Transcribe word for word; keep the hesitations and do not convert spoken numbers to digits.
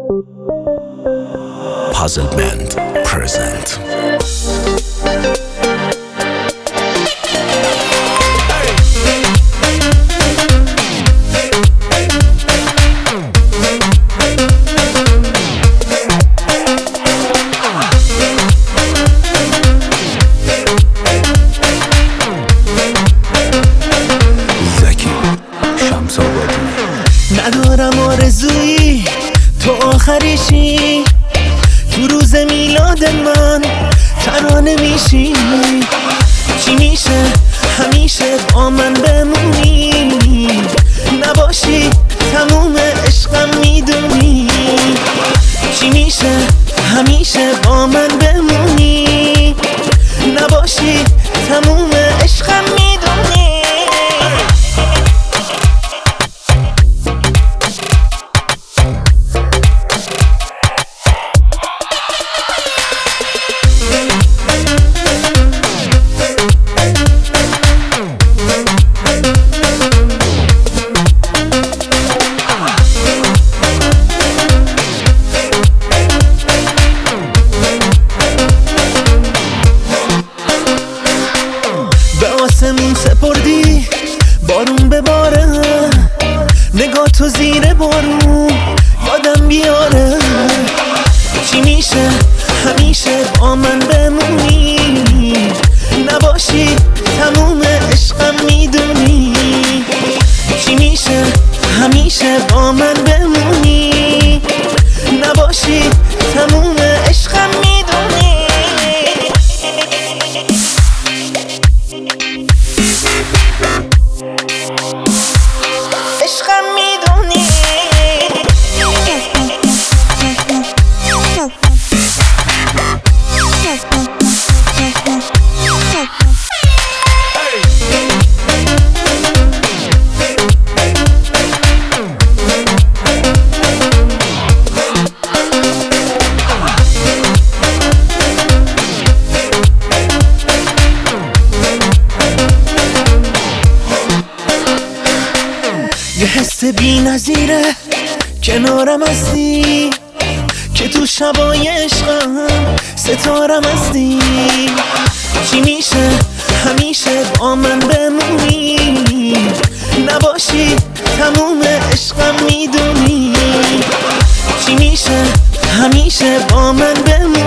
Puzzle Band present. ندارم آرزویی تو آخریشی، تو روز میلاد من ترانه میشی. چی میشه همیشه با من بمونی، نباشی تموم عشقم میدونی. چی میشه همیشه با من بمونی، نباشی تموم عشقم میدونی. آسمون سپردی بارون بباره، نگاه تو زیر بارون یادم بیاره. چی میشه همیشه با من بمونی، نباشی تموم عشقم میدونی. چی میشه همیشه با من بمونی، نباشی تموم عشقم میدونی. عشقم میدونی. یه حس بی نظیره کنارم هستی، که تو شبای عشقم ستارم هستی. چی میشه همیشه با من بمونی، نباشی تموم عشقم میدونی. چی میشه همیشه با من بمونی،